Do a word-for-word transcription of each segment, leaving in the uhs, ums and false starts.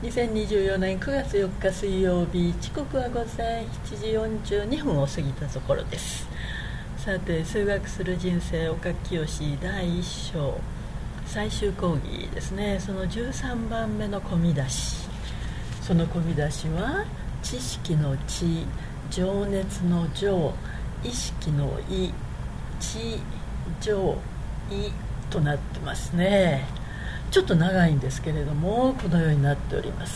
にせんにじゅうよねんくがつよっか水曜日、時刻は午前しちじよんじゅうにふんを過ぎたところです。さて、数学する人生岡清だいいっ章最終講義ですね。そのじゅうさんばんめの込み出し、その込み出しは知識の知、情熱の情、意識の意、知情意となってますね。ちょっと長いんですけれども、このようになっております。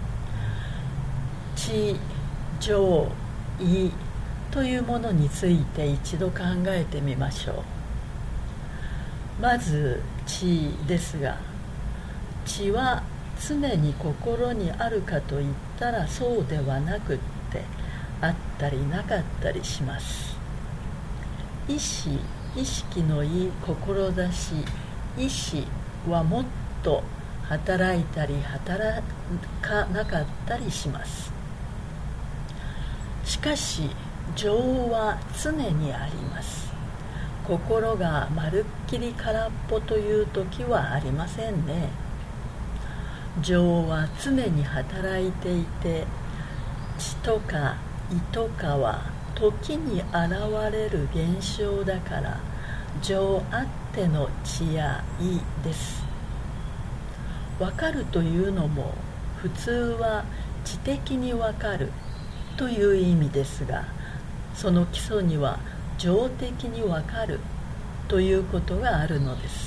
知情意というものについて一度考えてみましょう。まず知ですが、知は常に心にあるかといったらそうではなくって、あったりなかったりします。意志、意識の意、志、意志はもっと働いたり働かなかったりします。しかし情は常にあります。心がまるっきり空っぽという時はありませんね。情は常に働いていて、知とか意とかは時に現れる現象だから、情あっての知や意です。分かるというのも普通は知的に分かるという意味ですが、その基礎には情的に分かるということがあるのです。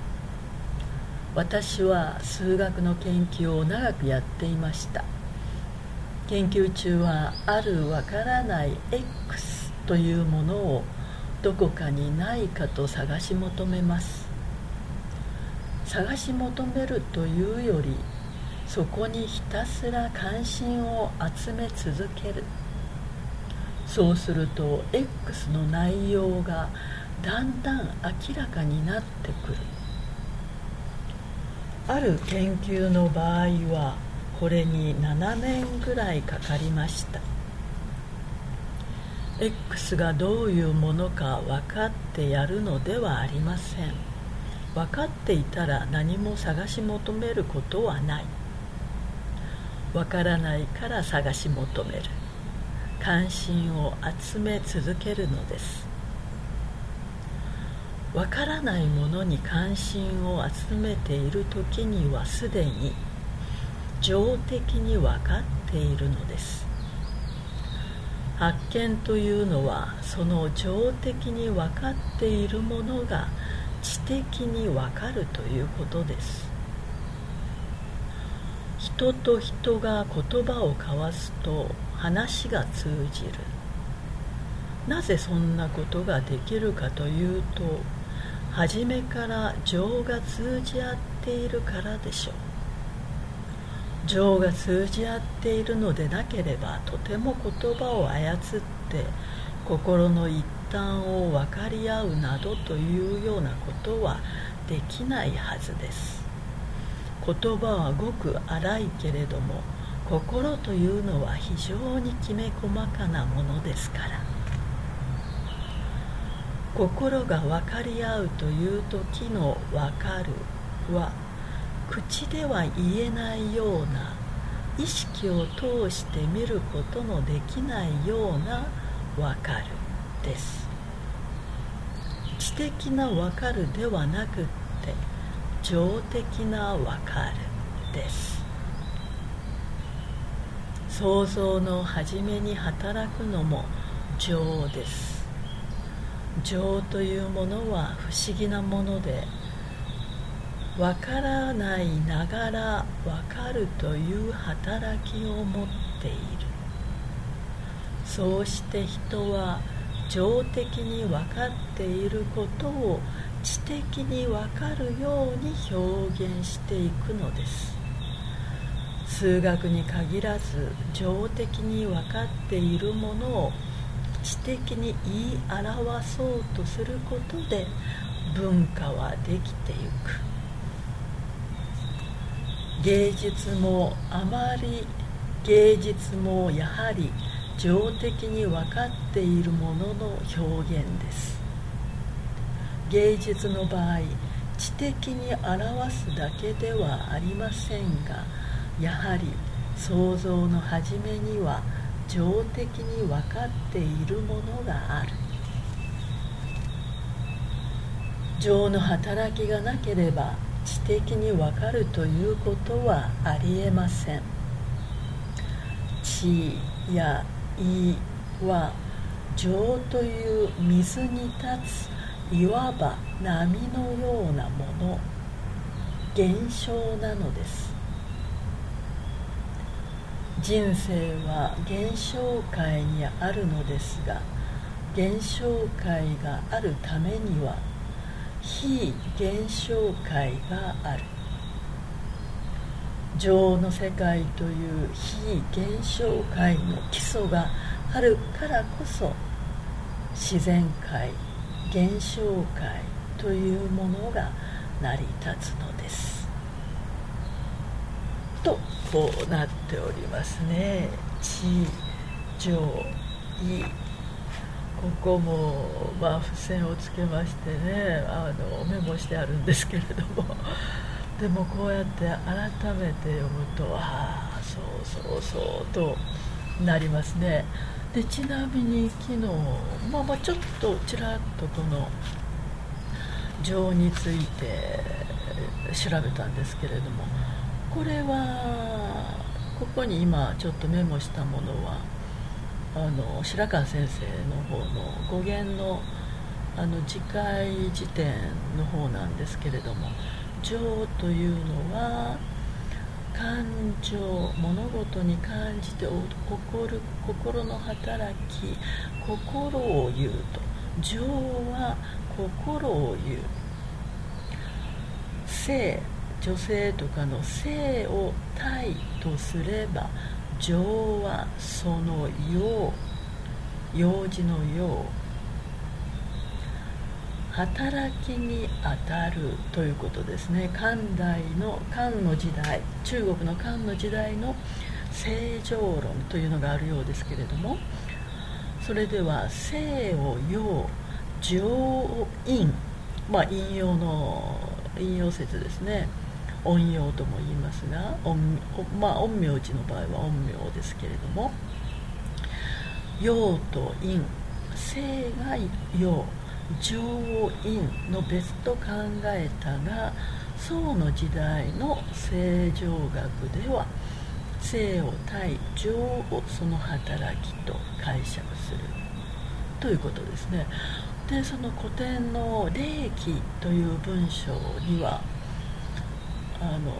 私は数学の研究を長くやっていました。研究中はある分からない X というものをどこかにないかと探し求めます。探し求めるというより、そこにひたすら関心を集め続ける。そうすると X の内容がだんだん明らかになってくる。ある研究の場合はこれにななねんぐらいかかりました。 X がどういうものか分かってやるのではありません。分かっていたら何も探し求めることはない。分からないから探し求める。関心を集め続けるのです。分からないものに関心を集めている時にはすでに情的に分かっているのです。発見というのはその情的に分かっているものが知的に分かるということです。人と人が言葉を交わすと話が通じる。なぜそんなことができるかというと、初めから情が通じ合っているからでしょう。情が通じ合っているのでなければ、とても言葉を操って心の一端を分かり合うなどというようなことはできないはずです。言葉はごく粗いけれども、心というのは非常にきめ細かなものですから。心が分かり合うという時の分かるは、口では言えないような、意識を通して見ることのできないような分かるです。知的な分かるではなくって、情的な分かるです。想像の初めに働くのも情です。情というものは不思議なもので、分からないながら分かるという働きを持っている。そうして人は情的に分かっていることを知的に分かるように表現していくのです。数学に限らず、情的に分かっているものを知的に言い表そうとすることで、文化はできてゆく。芸術もあまり芸術もやはり情的に分かっているものの表現です。芸術の場合、知的に表すだけではありませんが、 やはり創造の始めには情的に分かっているものがある。情の働きがなければ知的に分かるということはありえません。知や意は情という水に立ついわば波のようなもの、現象なのです。人生は現象界にあるのですが、現象界があるためには非現象界がある。情の世界という非現象界の基礎があるからこそ、自然界、現象界というものが成り立つのです。とこうなっておりますね。知、情、意。ここも、まあ、付箋をつけましてね、あのメモしてあるんですけれども、でもこうやって改めて読むと、ああそうそうそうとなりますね。でちなみに昨日、まあ、まあちょっとちらっとこの情について調べたんですけれども、これはここに今ちょっとメモしたものはあの白川先生の方の語源のあの次回辞典の方なんですけれども、情というのは感情、物事に感じて起こる心の働き、心を言うと。情は心を言う。性、女性とかの性を体とすれば、情はその用、用事の用、働きに当たるということですね。漢代の漢の時代、中国の漢の時代の性情論というのがあるようですけれども、それでは性を用、情を因、まあ引用の引用説ですね。陰陽とも言いますが、陰、まあ、陰陽師の場合は陰陽ですけれども、陽と陰、性が陽、情を陰の別と考えたが、宋の時代の性情学では性を体、情をその働きと解釈するということですね。でその古典の礼記という文章にはあの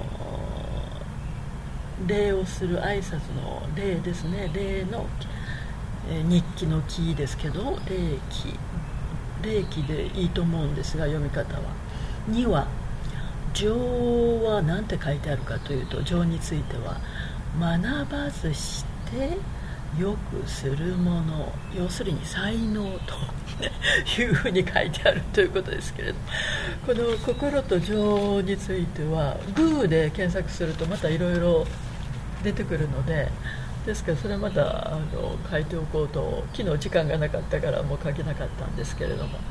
礼をする挨拶の礼ですね。礼の、えー、日記の記ですけど、礼記礼記でいいと思うんですが、読み方はには情は何て書いてあるかというと、情については学ばずしてよくするもの、要するに才能というふうに書いてあるということですけれども、この心と情についてはグーで検索するとまたいろいろ出てくるので、ですからそれまたあの書いておこうと、昨日時間がなかったからもう書けなかったんですけれども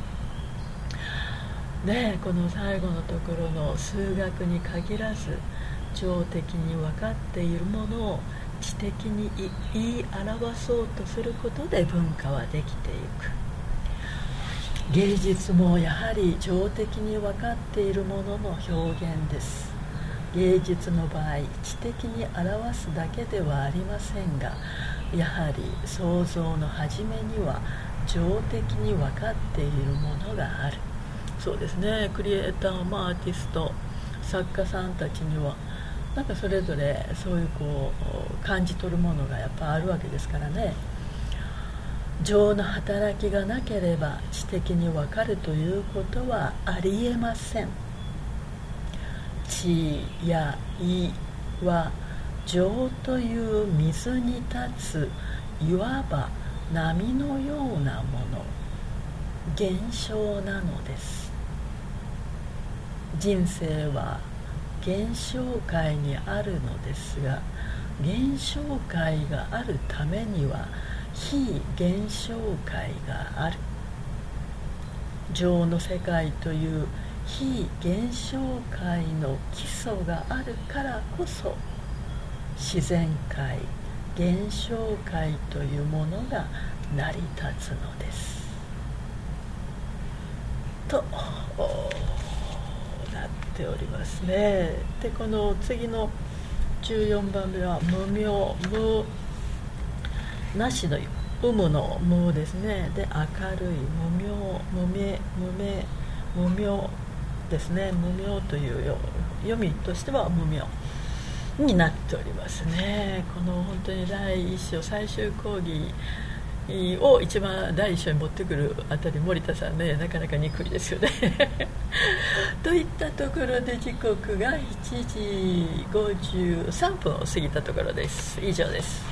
ね、この最後のところの数学に限らず情的に分かっているものを知的に言い表そうとすることで文化はできていく。芸術もやはり情的に分かっているものの表現です。芸術の場合、知的に表すだけではありませんが、やはり創造の始めには情的に分かっているものがある。そうですね、クリエイター、まあ、アーティスト、作家さんたちにはなんかそれぞれそういうこう感じ取るものがやっぱあるわけですからね。情の働きがなければ知的に分かるということはありえません。知や意は情という水に立ついわば波のようなもの、現象なのです。人生は現象界にあるのですが、現象界があるためには非現象界がある。情の世界という非現象界の基礎があるからこそ、 自然界、現象界というものが成り立つのですとなっておりますね。でこの次のじゅうよんばんめは無明、無なしの有無の無ですね。で明るい、無明、無明、無明、無明ですね。無明という読みとしては無明になっておりますね。この本当に第一章最終講義を一番第一章に持ってくるあたり、森田さんね、なかなか憎いですよねといったところで時刻がいちじごじゅうさんぷんを過ぎたところです。以上です。